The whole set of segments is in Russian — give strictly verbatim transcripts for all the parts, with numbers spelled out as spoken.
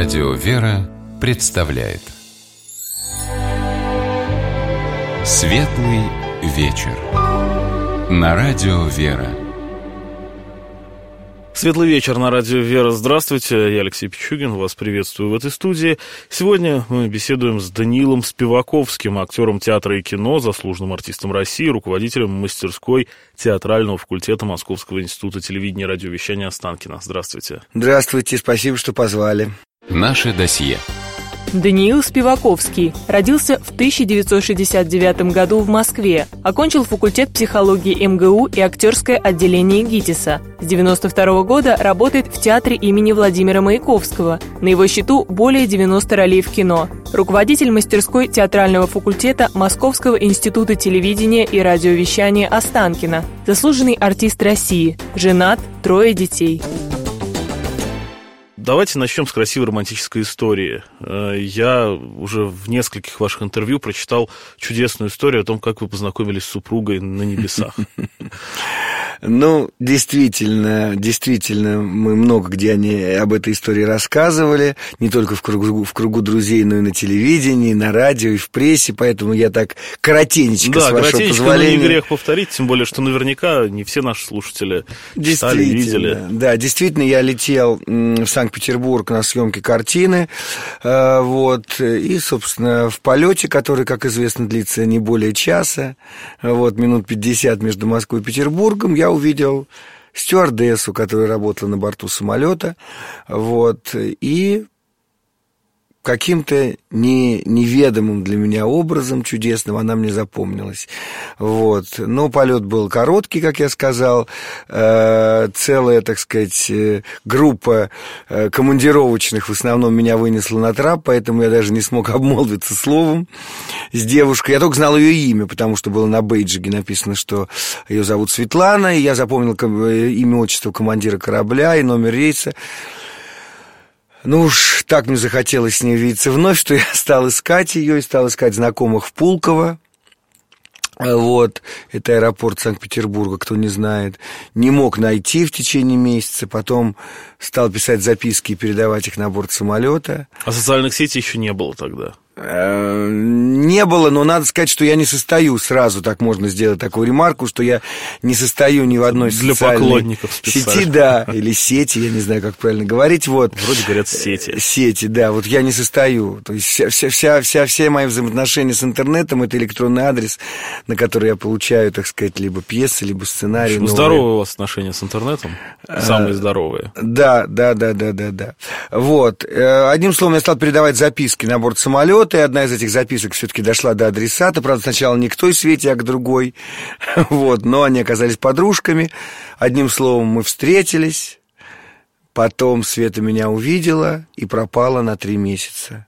Радио «Вера» представляет Светлый вечер на Радио «Вера». Светлый вечер на Радио «Вера». Здравствуйте, я Алексей Пичугин, вас приветствую в этой студии. Сегодня мы беседуем с Даниилом Спиваковским, актером театра и кино, заслуженным артистом России, руководителем мастерской театрального факультета Московского института телевидения и радиовещания Останкино. Здравствуйте. Здравствуйте, спасибо, что позвали. Наше досье. Даниил Спиваковский родился в тысяча девятьсот шестьдесят девятом году в Москве. Окончил факультет психологии эм гэ у и актерское отделение ГИТИСа. С девяносто второго года работает в театре имени Владимира Маяковского. На его счету более девяноста ролей в кино. Руководитель мастерской театрального факультета Московского института телевидения и радиовещания Останкино. Заслуженный артист России. Женат, трое детей. Давайте начнем с красивой романтической истории. Я уже в нескольких ваших интервью прочитал чудесную историю о том, как вы познакомились с супругой на небесах. Ну, действительно, действительно, мы много где они об этой истории рассказывали, не только в кругу, в кругу друзей, но и на телевидении, и на радио, и в прессе, поэтому я так коротенечко, да, с вашего коротенечко, позволения. Но не грех повторить, тем более, что наверняка не все наши слушатели читали, видели. Да, действительно, я летел в Санкт-Петербург на съемки картины, вот, и, собственно, в полете, который, как известно, длится не более часа, вот, минут пятьдесят между Москвой и Петербургом, я увидел стюардессу, которая работала на борту самолета, вот, и каким-то не, неведомым для меня образом чудесным она мне запомнилась. Вот. Но полет был короткий, как я сказал. Э, целая, так сказать, группа э, командировочных в основном меня вынесла на трап, поэтому я даже не смог обмолвиться словом с девушкой. Я только знал ее имя, потому что было на бейджике написано, что ее зовут Светлана, и я запомнил имя, отчество командира корабля и номер рейса. Ну уж так мне захотелось с ней видеться вновь, что я стал искать ее и стал искать знакомых в Пулково. Вот, это аэропорт Санкт-Петербурга, кто не знает. Не мог найти в течение месяца, потом стал писать записки и передавать их на борт самолета. А социальных сетей еще не было тогда? Не было, но надо сказать, что я не состою, сразу так можно сделать такую ремарку, что я не состою ни в одной для социальной поклонников сети, да, или сети, я не знаю, как правильно говорить, вот. Вроде говорят сети. Сети, да, вот я не состою, то есть вся, вся, вся, вся, все мои взаимоотношения с интернетом — это электронный адрес, на который я получаю, так сказать, либо пьесы, либо сценарии. Общем, здоровые у вас отношения с интернетом? Самые а, здоровые. Да, да, да, да, да, да. Вот, одним словом, я стал передавать записки на борт самолета, и одна из этих записок все-таки дошла до адресата. Правда, сначала не к той Свете, а к другой. Вот, но они оказались подружками. Одним словом, мы встретились. Потом Света меня увидела и пропала на три месяца.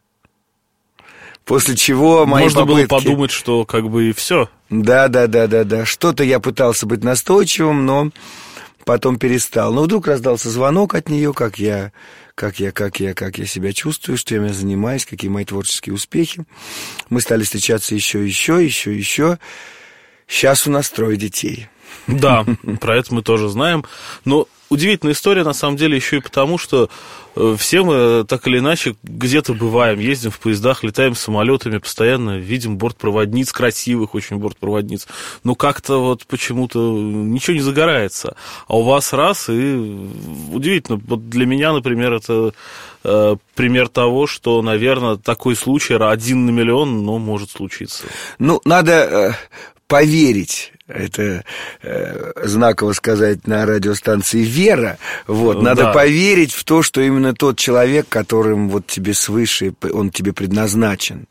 После чего мои Можно попытки... было подумать, что как бы и все. Да, да, да, да, да. Что-то я пытался быть настойчивым, но потом перестал. Но вдруг раздался звонок от нее, как я... Как я, как я, как я себя чувствую, что я занимаюсь, какие мои творческие успехи. Мы стали встречаться еще, еще, еще, еще. Сейчас у нас трое детей. Да, про это мы тоже знаем. Но удивительная история, на самом деле, еще и потому, что все мы так или иначе где-то бываем, ездим в поездах, летаем самолетами, постоянно видим бортпроводниц, красивых очень бортпроводниц. Но как-то вот почему-то ничего не загорается. А у вас раз, и удивительно. Вот для меня, например, это э, пример того, что, наверное, такой случай один на миллион, но может случиться. Ну, надо э, поверить. Это э, знаково сказать на радиостанции «Вера». Вот, надо да. поверить в то, что именно тот человек, которым вот тебе свыше, он тебе предназначен.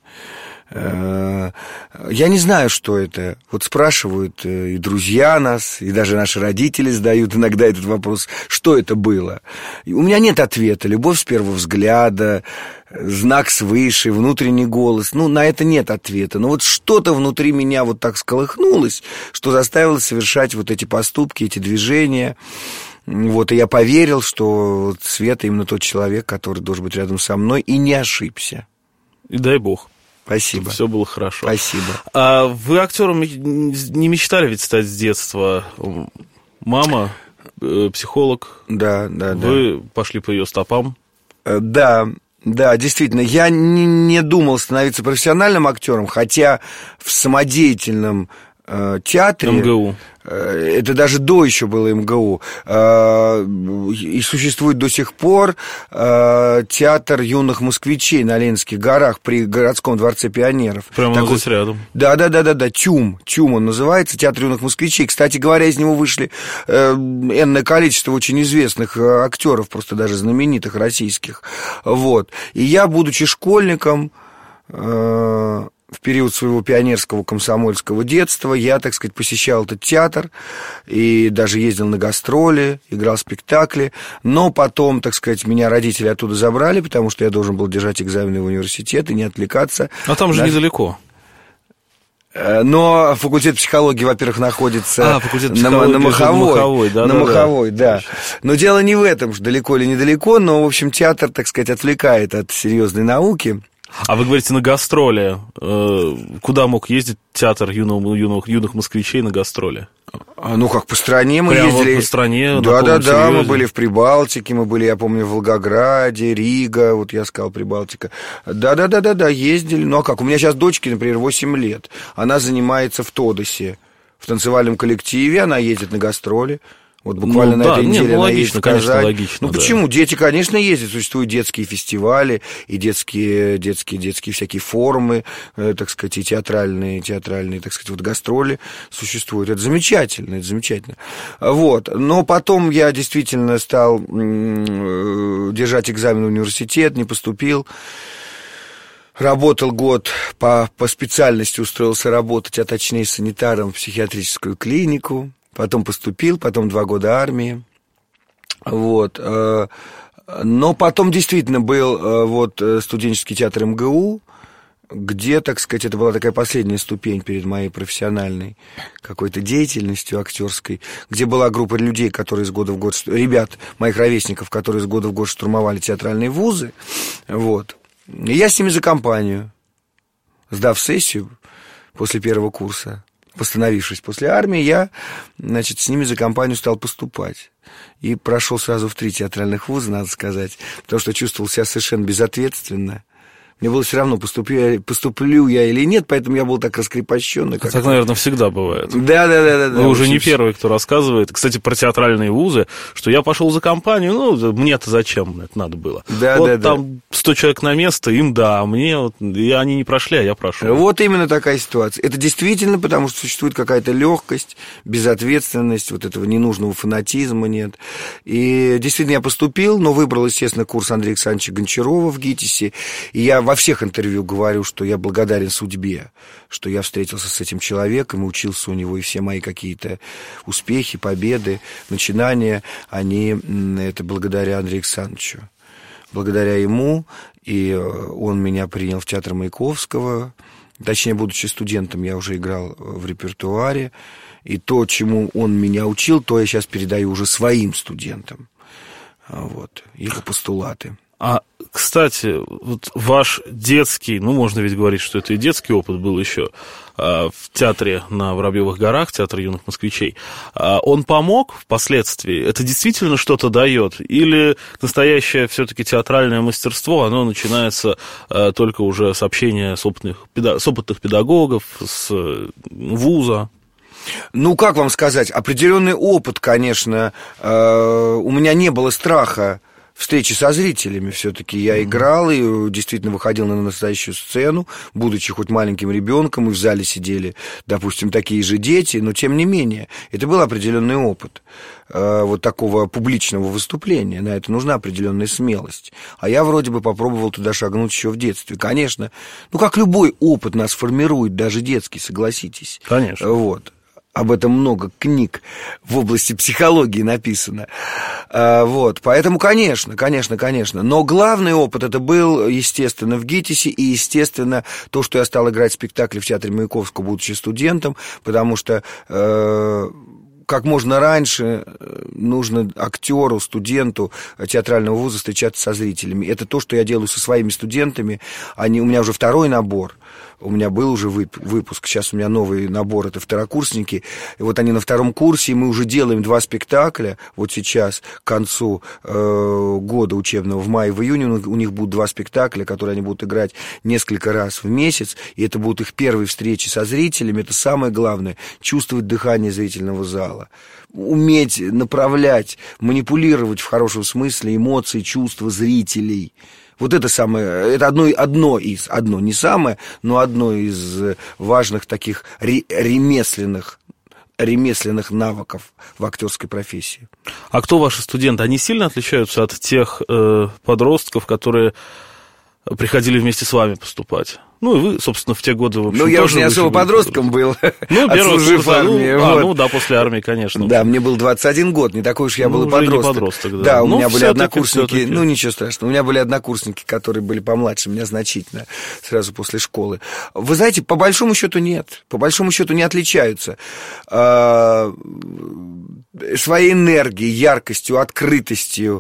Э, я не знаю, что это. Вот спрашивают э, и друзья нас, и даже наши родители задают иногда этот вопрос, что это было. И у меня нет ответа. Любовь с первого взгляда, знак свыше, внутренний голос. Ну, на это нет ответа. Но вот что-то внутри меня вот так сколыхнулось, что заставило совершать вот эти поступки, эти движения. Вот, и я поверил, что вот Света именно тот человек, который должен быть рядом со мной, и не ошибся. И дай бог. Спасибо. Все было хорошо. Спасибо. А вы актером не мечтали ведь стать с детства? Мама, психолог. Да, да, да. Вы пошли по ее стопам. Да. Да, действительно, я не, не думал становиться профессиональным актером, хотя в самодеятельном э, театре... МГУ. Э, это даже до еще было МГУ. Э, и существует до сих пор э, театр юных москвичей на Ленинских горах при городском дворце пионеров. Прямо Такой... здесь рядом. Да, да, да, да, да, ТЮМ. ТЮМ он называется, театр юных москвичей. Кстати говоря, из него вышли э, энное количество очень известных э, актеров, просто даже знаменитых российских. Вот. И я, будучи школьником, э, в период своего пионерского комсомольского детства, я, так сказать, посещал этот театр и даже ездил на гастроли, играл спектакли, но потом, так сказать, меня родители оттуда забрали, потому что я должен был держать экзамены в университет и не отвлекаться. А там же на... недалеко. Но факультет психологии, во-первых, находится а, факультет на, на Маховой. Маховой, да, на да, Маховой, да. да. Но дело не в этом, что далеко или недалеко, но, в общем, театр, так сказать, отвлекает от серьезной науки. А вы говорите, на гастроли. Куда мог ездить театр юных, юных, юных москвичей на гастроли? Ну, как по стране мы Прямо ездили. Вот по стране? Да, да, да, мы были в Прибалтике, мы были, я помню, в Волгограде, Рига, вот я сказал, Прибалтика. Да, да, да, да, да, ездили. Ну, а как? У меня сейчас дочке, например, восемь лет. Она занимается в Тодосе, в танцевальном коллективе, она ездит на гастроли. Вот буквально ну, на да, этой неделе нет, ну, она логично, ездит в конечно, Казань. логично, ну, да. почему? Дети, конечно, ездят. Существуют детские фестивали и детские, детские, детские всякие форумы, э, так сказать, и театральные, театральные, так сказать, вот гастроли существуют. Это замечательно, это замечательно. Вот. Но потом я действительно стал э, держать экзамен в университет, не поступил. Работал год по, по специальности, устроился работать, а точнее санитаром в психиатрическую клинику. Потом поступил, потом два года армии. Вот. Но потом действительно был вот студенческий театр МГУ, где, так сказать, это была такая последняя ступень перед моей профессиональной какой-то деятельностью актерской, где была группа людей, которые из года в год, ребят, моих ровесников, которые из года в год штурмовали театральные вузы. Вот. И я с ними за компанию, сдав сессию после первого курса, постановившись после армии, я, значит, с ними за компанию стал поступать. И прошел сразу в три театральных вуза, надо сказать, потому что чувствовал себя совершенно безответственно. Мне было все равно, поступлю, поступлю я или нет, поэтому я был так раскрепощенный. Как так, наверное, всегда бывает. Да, да, да, да. Вы уже не первый, кто рассказывает. Кстати, про театральные вузы, что я пошел за компанию, ну, мне-то зачем это надо было? Да, вот да, там да. сто человек на место, им да, а мне вот, и они не прошли, а я прошел. Вот именно такая ситуация. Это действительно, потому что существует какая-то легкость, безответственность, вот этого ненужного фанатизма нет. И действительно я поступил, но выбрал, естественно, курс Андрея Александровича Гончарова в ГИТИСе. И я во всех интервью говорю, что я благодарен судьбе, что я встретился с этим человеком и учился у него, и все мои какие-то успехи, победы, начинания, они, это благодаря Андрею Александровичу. Благодаря ему, и он меня принял в театр Маяковского. Точнее, будучи студентом, я уже играл в репертуаре. И то, чему он меня учил, то я сейчас передаю уже своим студентам. Вот, его постулаты. А, кстати, вот ваш детский, ну, можно ведь говорить, что это и детский опыт был еще в театре на Воробьевых горах, театр юных москвичей, он помог впоследствии? Это действительно что-то дает? Или настоящее все-таки театральное мастерство, оно начинается только уже с общения с опытных, с опытных педагогов, с вуза? Ну, как вам сказать, определенный опыт, конечно, у меня не было страха встречи со зрителями. Все-таки я играл и действительно выходил на настоящую сцену, будучи хоть маленьким ребенком, и в зале сидели, допустим, такие же дети, но тем не менее, это был определенный опыт э, вот такого публичного выступления. На это нужна определенная смелость. А я вроде бы попробовал туда шагнуть еще в детстве. Конечно, ну, как любой опыт нас формирует, даже детский, согласитесь. Конечно. Вот. Об этом много книг в области психологии написано. Вот, поэтому, конечно, конечно, конечно. Но главный опыт это был, естественно, в ГИТИСе, и, естественно, то, что я стал играть спектакли в театре Маяковского, будучи студентом, потому что э, как можно раньше нужно актеру, студенту театрального вуза встречаться со зрителями. Это то, что я делаю со своими студентами. Они, у меня уже второй набор. у меня был уже выпуск, сейчас у меня новый набор, это второкурсники, и вот они на втором курсе, и мы уже делаем два спектакля, вот сейчас, к концу э, года учебного, в мае, в июне у них будут два спектакля, которые они будут играть несколько раз в месяц, и это будут их первые встречи со зрителями, это самое главное, чувствовать дыхание зрительного зала, уметь направлять, манипулировать в хорошем смысле эмоции, чувства зрителей. Вот это самое, это одно, одно из, одно, не самое, но одно из важных таких ремесленных, ремесленных навыков в актерской профессии. А кто ваши студенты? Они сильно отличаются от тех э, подростков, которые приходили вместе с вами поступать? Ну, и вы, собственно, в те годы, в общем, ну, я уже не особо подростком был, ну, отслужив в армии. Ну, вот. а, ну, да, после армии, конечно. Да, мне был двадцать один год, не такой уж я ну, был и подросток. подросток. Да, да у ну, меня были однокурсники, все-таки. ну, ничего страшного, у меня были однокурсники, которые были помладше меня значительно, сразу после школы. Вы знаете, по большому счету нет, по большому счету не отличаются. А, своей энергией, яркостью, открытостью.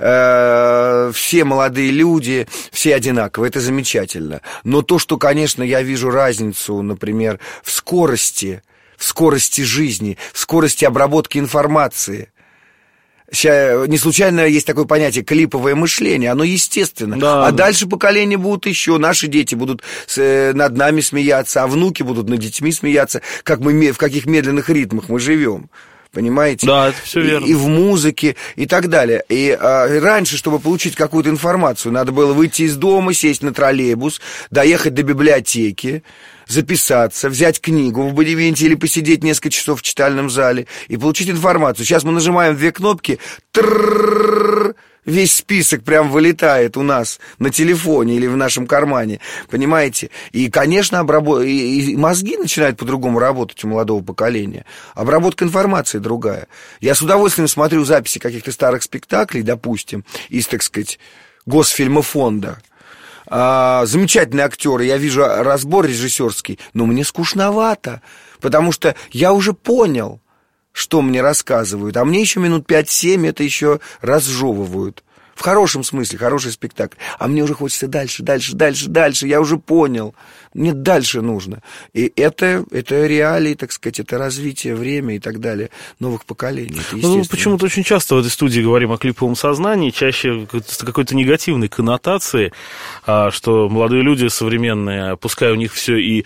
А, все молодые люди, все одинаковые, это замечательно. Но то, что, конечно, я вижу разницу, например, в скорости, в скорости жизни, в скорости обработки информации. Сейчас, не случайно есть такое понятие клиповое мышление, оно естественно. Да, а да. дальше поколения будут еще, наши дети будут с, над нами смеяться, а внуки будут над детьми смеяться, как мы, в каких медленных ритмах мы живем. Понимаете? Да, это все верно. И, и в музыке, и так далее. И а, раньше, чтобы получить какую-то информацию, надо было выйти из дома, сесть на троллейбус, доехать до библиотеки, записаться, взять книгу в абонементе или посидеть несколько часов в читальном зале и получить информацию. Сейчас мы нажимаем две кнопки, трррррррр, весь список прям вылетает у нас на телефоне или в нашем кармане, понимаете? И, конечно, обработ... и мозги начинают по-другому работать у молодого поколения. Обработка информации другая. Я с удовольствием смотрю записи каких-то старых спектаклей, допустим, из, так сказать, Госфильмофонда. А, замечательные актеры, я вижу разбор режиссерский, но мне скучновато, потому что я уже понял, что мне рассказывают, а мне еще минут пять-семь это еще разжевывают. В хорошем смысле, хороший спектакль. А мне уже хочется дальше, дальше, дальше, дальше. Я уже понял. Мне дальше нужно. И это, это реалии, так сказать, это развитие, время и так далее новых поколений. Ну, почему-то очень часто в этой студии говорим о клиповом сознании, чаще с какой-то негативной коннотацией, что молодые люди современные, пускай у них все и...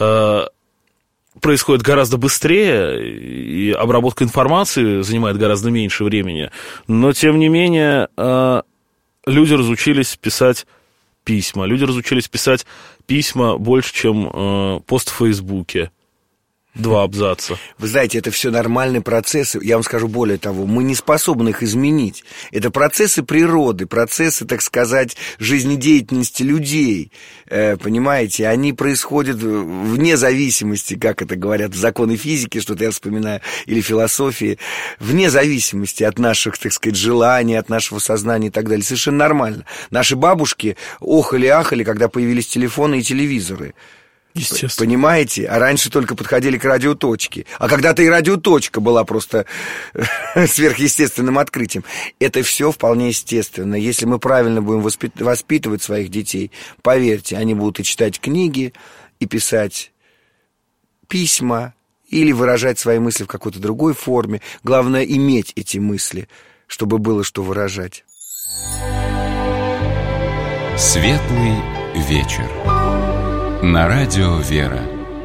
происходит гораздо быстрее, и обработка информации занимает гораздо меньше времени, но, тем не менее, люди разучились писать письма, люди разучились писать письма больше, чем пост в Фейсбуке. Два абзаца. Вы знаете, это все нормальные процессы. Я вам скажу более того, мы не способны их изменить. Это процессы природы, процессы, так сказать, жизнедеятельности людей. Э, понимаете, они происходят вне зависимости, как это говорят в законы физики, что-то я вспоминаю, или философии, вне зависимости от наших, так сказать, желаний, от нашего сознания и так далее. Совершенно нормально. Наши бабушки охали-ахали, когда появились телефоны и телевизоры. Естественно. Понимаете? А раньше только подходили к радиоточке. А когда-то и радиоточка была просто сверхъестественным открытием. Это все вполне естественно. Если мы правильно будем воспит... воспитывать своих детей, поверьте, они будут и читать книги, и писать письма, или выражать свои мысли в какой-то другой форме. Главное, иметь эти мысли, чтобы было что выражать. Светлый вечер. На радио «Вера».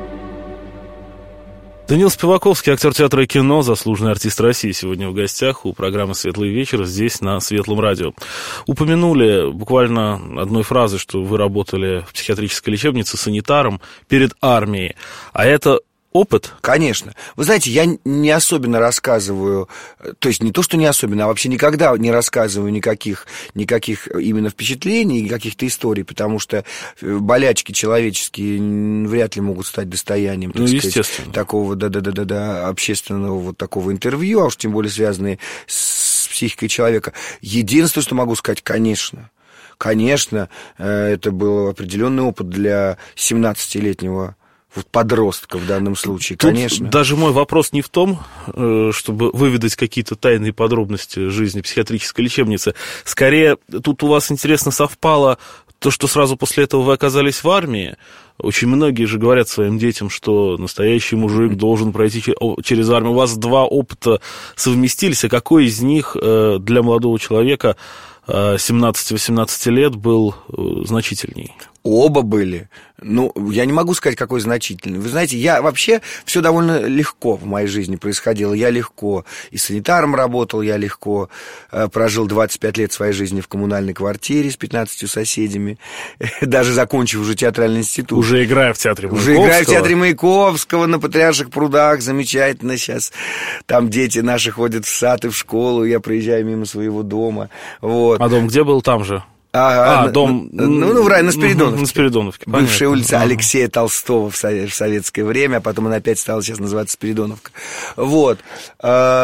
Даниил Спиваковский, актер театра и кино, заслуженный артист России, сегодня в гостях у программы «Светлый вечер» здесь, на Светлом радио. Упомянули буквально одной фразой, что вы работали в психиатрической лечебнице санитаром перед армией. А это опыт? Конечно. Вы знаете, я не особенно рассказываю, то есть не то, что не особенно, а вообще никогда не рассказываю никаких, никаких именно впечатлений, никаких-то историй, потому что болячки человеческие вряд ли могут стать достоянием, так ну, сказать, такого да-да-да-да общественного вот такого интервью, а уж тем более связанные с психикой человека. Единственное, что могу сказать, конечно, конечно, это был определенный опыт для семнадцатилетнего вот подростка в данном случае, Тут конечно. Даже мой вопрос не в том, чтобы выведать какие-то тайные подробности жизни психиатрической лечебницы. Скорее, тут у вас интересно совпало то, что сразу после этого вы оказались в армии. Очень многие же говорят своим детям, что настоящий мужик должен пройти через армию. У вас два опыта совместились, а какой из них для молодого человека семнадцати-восемнадцати лет был значительней? Оба были. Ну, я не могу сказать, какой значительный. Вы знаете, я вообще все довольно легко в моей жизни происходило. Я легко и санитаром работал, я легко прожил двадцать пять лет своей жизни в коммунальной квартире с пятнадцатью соседями, даже закончив уже театральный институт. Уже играя в театре Маяковского. Уже играя в театре Маяковского на Патриарших прудах, замечательно сейчас. Там дети наши ходят в сад и в школу, я проезжаю мимо своего дома. Вот. А дом где был? Там же? А, а, дом... Ну, ну, в рай, на Спиридоновке. На Спиридоновке, бывшая понятно. улица Алексея Толстого в советское время, а потом она опять стала сейчас называться Спиридоновка. Вот. И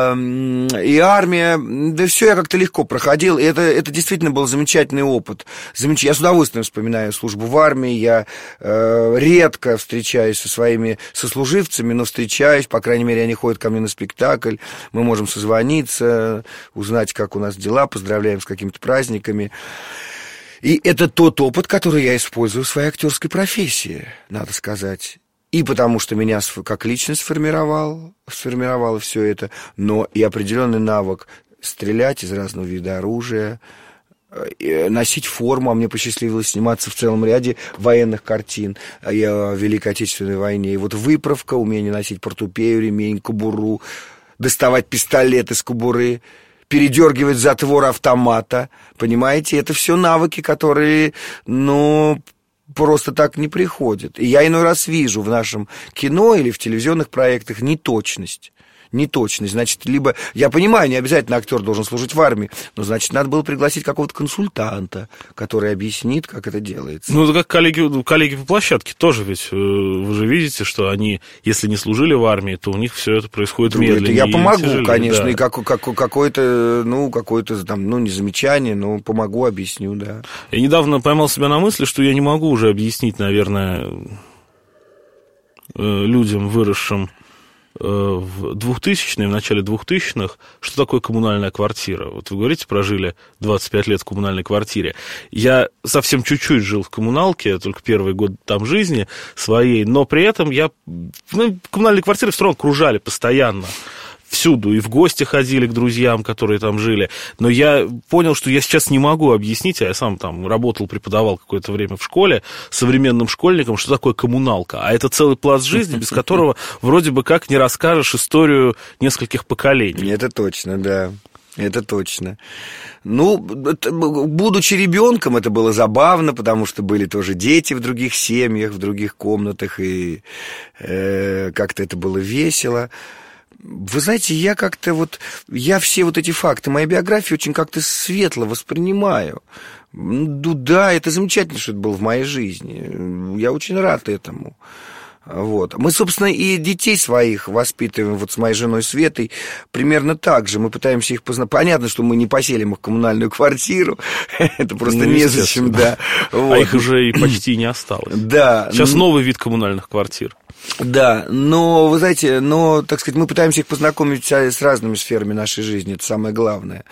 армия, да все я как-то легко проходил, и это, это действительно был замечательный опыт. Замеч... Я с удовольствием вспоминаю службу в армии, я э, редко встречаюсь со своими сослуживцами, но встречаюсь, по крайней мере, они ходят ко мне на спектакль, мы можем созвониться, узнать, как у нас дела, поздравляем с какими-то праздниками. И это тот опыт, который я использую в своей актерской профессии, надо сказать. И потому что меня как личность сформировал, сформировало все это, но и определенный навык стрелять из разного вида оружия, носить форму, а мне посчастливилось сниматься в целом ряде военных картин о Великой Отечественной войне. И вот выправка, умение носить портупею, ремень, кобуру, доставать пистолет из кобуры, передергивать затвор автомата, понимаете, это все навыки, которые, ну, просто так не приходят. И я иной раз вижу в нашем кино или в телевизионных проектах неточность. Неточность. Значит, либо, я понимаю, не обязательно актер должен служить в армии, но, значит, надо было пригласить какого-то консультанта, который объяснит, как это делается. Ну, это как коллеги, коллеги по площадке тоже ведь, вы же видите, что они, если не служили в армии, то у них все это происходит медленнее. Я помогу, тяжелее, конечно, да. и как, как, какое-то, ну, какое-то там, ну, не замечание, но помогу, объясню, да. Я недавно поймал себя на мысли, что я не могу уже объяснить, наверное, людям, выросшим в двухтысячные, в начале двухтысячных, что такое коммунальная квартира. Вот вы говорите, прожили двадцать пять лет в коммунальной квартире. Я совсем чуть-чуть жил в коммуналке, только первый год там жизни своей, но при этом я... Ну, коммунальные квартиры все равно окружали постоянно. Всюду, и в гости ходили к друзьям, которые там жили. Но я понял, что я сейчас не могу объяснить, а я сам там работал, преподавал какое-то время в школе современным школьникам, что такое коммуналка. А это целый пласт жизни, без которого вроде бы как не расскажешь историю нескольких поколений. Это точно, да. Это точно. Ну, будучи ребенком, это было забавно, потому что были тоже дети в других семьях, в других комнатах, и э, как-то это было весело. Вы знаете, я как-то вот, я все вот эти факты моей биографии очень как-то светло воспринимаю. Ну да, это замечательно, что это было в моей жизни. Я очень рад этому. Вот. Мы, собственно, и детей своих воспитываем вот с моей женой Светой примерно так же. Мы пытаемся их познать. Понятно, что мы не поселим их в коммунальную квартиру. Это просто ну, незачем, да. Вот. А их уже и почти не осталось. Да. Сейчас новый вид коммунальных квартир. Да, но, вы знаете, но, так сказать, мы пытаемся их познакомить с разными сферами нашей жизни, это самое главное.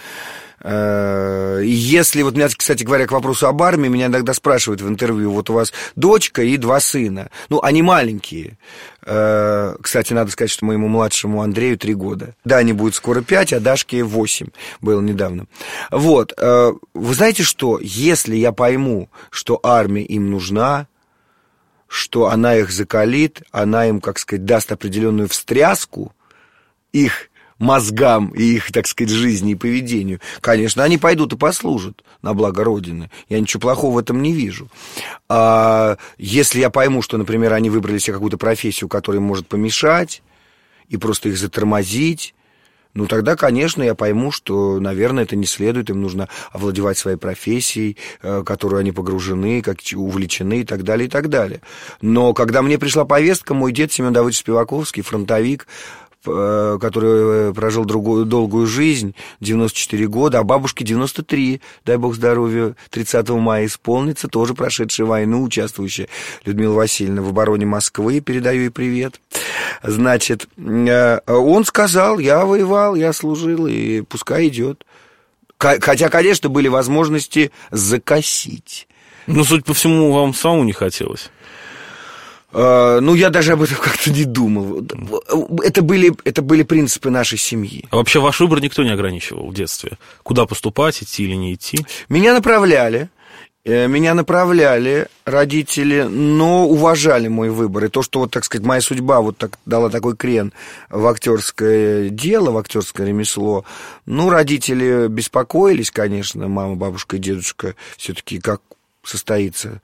Если, вот меня, кстати говоря, к вопросу об армии, меня иногда спрашивают в интервью, вот у вас дочка и два сына, ну, они маленькие. Кстати, надо сказать, что моему младшему Андрею три года. Дане будет скоро пять, а Дашке восемь, было недавно. Вот, вы знаете что, если я пойму, что армия им нужна, что она их закалит, она им, как сказать, даст определенную встряску их мозгам и их, так сказать, жизни и поведению, конечно, они пойдут и послужат на благо Родины. Я ничего плохого в этом не вижу. А если я пойму, что, например, они выбрали себе какую-то профессию, которая им может помешать, и просто их затормозить, ну, тогда, конечно, я пойму, что, наверное, это не следует, им нужно овладевать своей профессией, которую они погружены, как увлечены и так далее, и так далее. Но когда мне пришла повестка, мой дед Семен Давыдович Спиваковский, фронтовик, который прожил другую, долгую жизнь, девяносто четыре года, а бабушке девяносто три, дай бог здоровья, тридцатого мая исполнится, тоже прошедшая войну, участвующая Людмила Васильевна в обороне Москвы, передаю ей привет. Значит, он сказал, я воевал, я служил, и пускай идет. Хотя, конечно, были возможности закосить. Ну, судя по всему, вам самому не хотелось. Ну, я даже об этом как-то не думал. Это были, это были принципы нашей семьи. А вообще ваш выбор никто не ограничивал в детстве? Куда поступать, идти или не идти? Меня направляли. Меня направляли родители, но уважали мой выбор. И то, что, вот, так сказать, моя судьба вот так дала такой крен в актерское дело, в актерское ремесло, ну, родители беспокоились, конечно, мама, бабушка и дедушка, все-таки как состоится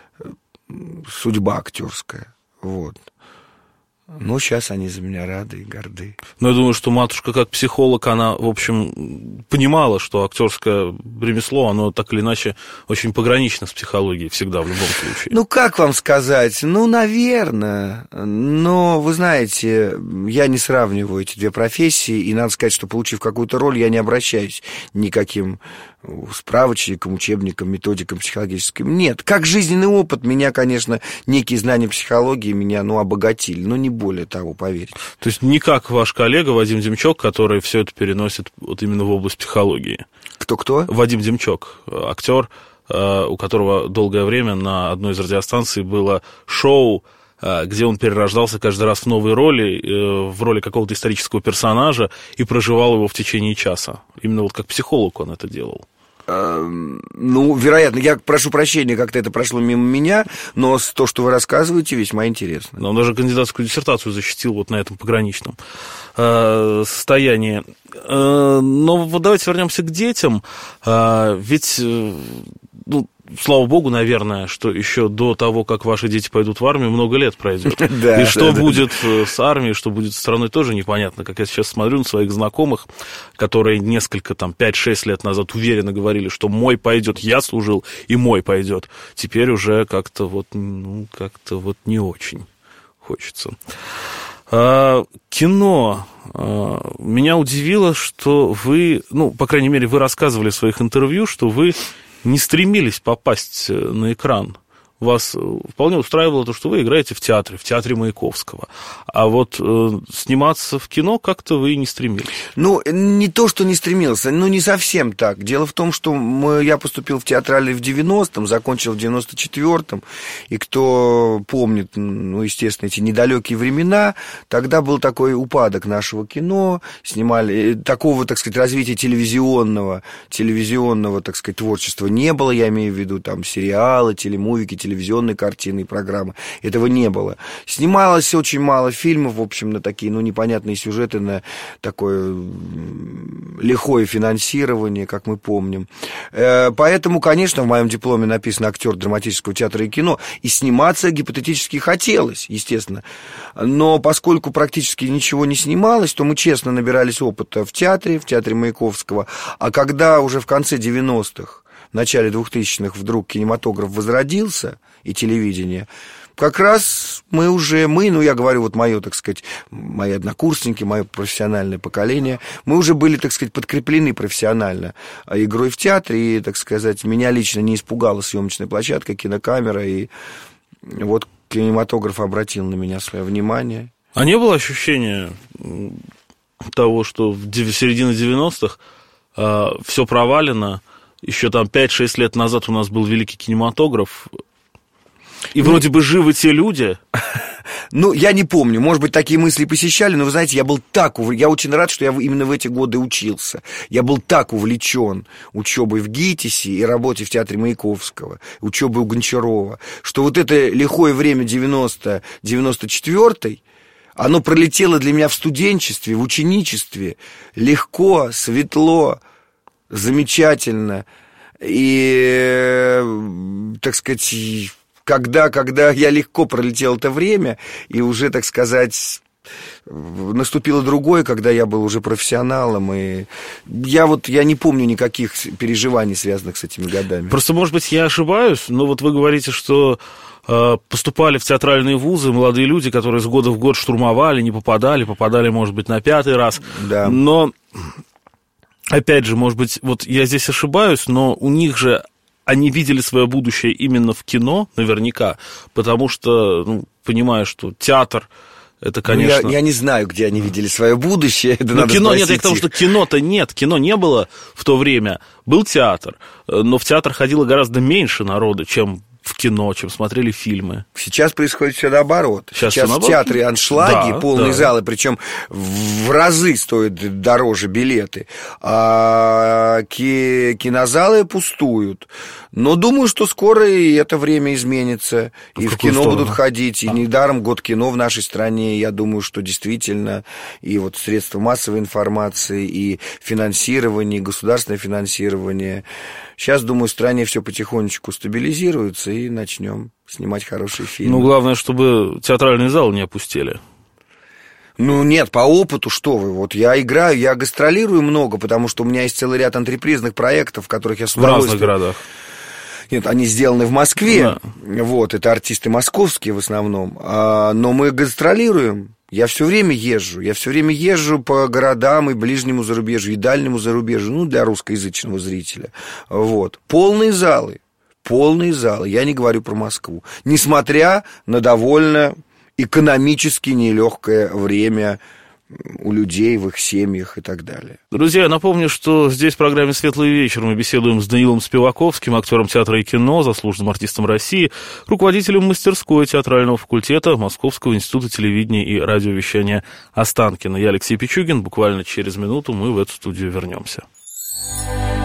судьба актерская, вот. Ну, сейчас они за меня рады и горды. Ну, я думаю, что матушка, как психолог, она, в общем, понимала, что актерское ремесло, оно так или иначе очень погранично с психологией всегда, в любом случае. Ну, как вам сказать? Ну, наверное. Но, вы знаете, я не сравниваю эти две профессии, и надо сказать, что, получив какую-то роль, я не обращаюсь никаким справочникам, учебникам, методикам психологическим. Нет, как жизненный опыт меня, конечно, некие знания психологии меня, ну, обогатили, но не более того, поверьте. То есть не как ваш коллега Вадим Демчок, который все это переносит вот именно в область психологии. Кто-кто? Вадим Демчок, актер, у которого долгое время на одной из радиостанций было шоу, где он перерождался каждый раз в новые роли, в роли какого-то исторического персонажа и проживал его в течение часа. Именно вот как психолог он это делал. Ну, вероятно, я прошу прощения, как-то это прошло мимо меня, но то, что вы рассказываете, весьма интересно. Но он даже кандидатскую диссертацию защитил вот на этом пограничном э, состоянии. Э, но вот давайте вернемся к детям. Э, ведь, э, ну, слава богу, наверное, что еще до того, как ваши дети пойдут в армию, много лет пройдет. Да, и что да, будет да. с армией, что будет с страной, тоже непонятно. Как я сейчас смотрю на своих знакомых, которые несколько, там, пять-шесть лет назад уверенно говорили, что мой пойдет, я служил, и мой пойдет. Теперь уже как-то вот, ну, как-то вот не очень хочется. А, кино. А, меня удивило, что вы, ну, по крайней мере, вы рассказывали в своих интервью, что вы не стремились попасть на экран. Вас вполне устраивало то, что вы играете в театре, в театре Маяковского. А вот э, сниматься в кино как-то вы не стремились. Ну, не то, что не стремился, ну, не совсем так. Дело в том, что мы, я поступил в театральный в девяностом, закончил в девяносто четвёртом, и кто помнит, ну, естественно, эти недалекие времена, тогда был такой упадок нашего кино, снимали, такого, так сказать, развития телевизионного, телевизионного, так сказать, творчества не было, я имею в виду, там, сериалы, телемувики, телевизионные картины и программы. Этого не было. Снималось очень мало фильмов, в общем, на такие, ну, непонятные сюжеты, на такое лихое финансирование, как мы помним. Поэтому, конечно, в моем дипломе написано актер драматического театра и кино, и сниматься гипотетически хотелось, естественно. Но поскольку практически ничего не снималось, то мы честно набирались опыта в театре, в театре Маяковского, а когда уже в конце девяностых, в начале двухтысячных вдруг кинематограф возродился, и телевидение, как раз мы уже, мы, ну, я говорю, вот мое, так сказать, мои однокурсники, мое профессиональное поколение, мы уже были, так сказать, подкреплены профессионально игрой в театре, и, так сказать, меня лично не испугала съемочная площадка, кинокамера, и вот кинематограф обратил на меня свое внимание. А не было ощущения того, что в середине девяностых э, все провалено? Еще там пять-шесть лет назад у нас был великий кинематограф, и ну, вроде бы живы те люди. Ну, я не помню, может быть, такие мысли посещали, но, вы знаете, я был так увлечен, я очень рад, что я именно в эти годы учился. Я был так увлечен учебой в ГИТИСе и работой в театре Маяковского, учебой у Гончарова, что вот это лихое время девяносто-девяносто четвёртый, оно пролетело для меня в студенчестве, в ученичестве, легко, светло, замечательно. И, так сказать, когда, когда я легко пролетел это время, и уже, так сказать, наступило другое, когда я был уже профессионалом, и я вот, я не помню никаких переживаний, связанных с этими годами. Просто, может быть, я ошибаюсь, но вот вы говорите, что э, поступали в театральные вузы молодые люди, которые с года в год штурмовали, не попадали, попадали, может быть, на пятый раз, да. Но... Опять же, может быть, вот я здесь ошибаюсь, но у них же они видели свое будущее именно в кино, наверняка, потому что, ну, понимаю, что театр, это, конечно... Ну, я, я не знаю, где они видели свое будущее, это но надо кино спросить нет, я к тому, что кино-то нет, кино не было в то время, был театр, но в театр ходило гораздо меньше народа, чем в кино, чем смотрели фильмы. Сейчас происходит все наоборот. Сейчас, Сейчас все в театре аншлаги, да, полные да. залы, причем в разы стоят дороже билеты. А кинозалы пустуют. Но думаю, что скоро и это время изменится. В и в какую кино сторону? будут ходить. И недаром год кино в нашей стране. Я думаю, что действительно и вот средства массовой информации, и финансирование, и государственное финансирование. Сейчас, думаю, в стране все потихонечку стабилизируется, и начнем снимать хорошие фильмы. Ну, главное, чтобы театральные залы не опустели. Ну, нет, по опыту, что вы, вот я играю, я гастролирую много, потому что у меня есть целый ряд антрепризных проектов, в которых я с В разных удовольствием... городах. Нет, они сделаны в Москве, Да. вот, это артисты московские в основном, а, но мы гастролируем. Я все время езжу, я все время езжу по городам и ближнему зарубежью, и дальнему зарубежью, ну, для русскоязычного зрителя. Вот. Полные залы, полные залы, я не говорю про Москву. Несмотря на довольно экономически нелегкое время у людей, в их семьях и так далее. Друзья, я напомню, что здесь в программе «Светлый вечер» мы беседуем с Даниилом Спиваковским, актером театра и кино, заслуженным артистом России, руководителем мастерской театрального факультета Московского института телевидения и радиовещания Останкино. Я Алексей Пичугин. Буквально через минуту мы в эту студию вернемся.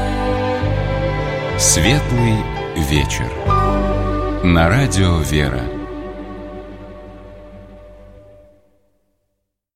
«Светлый вечер» на радио «Вера».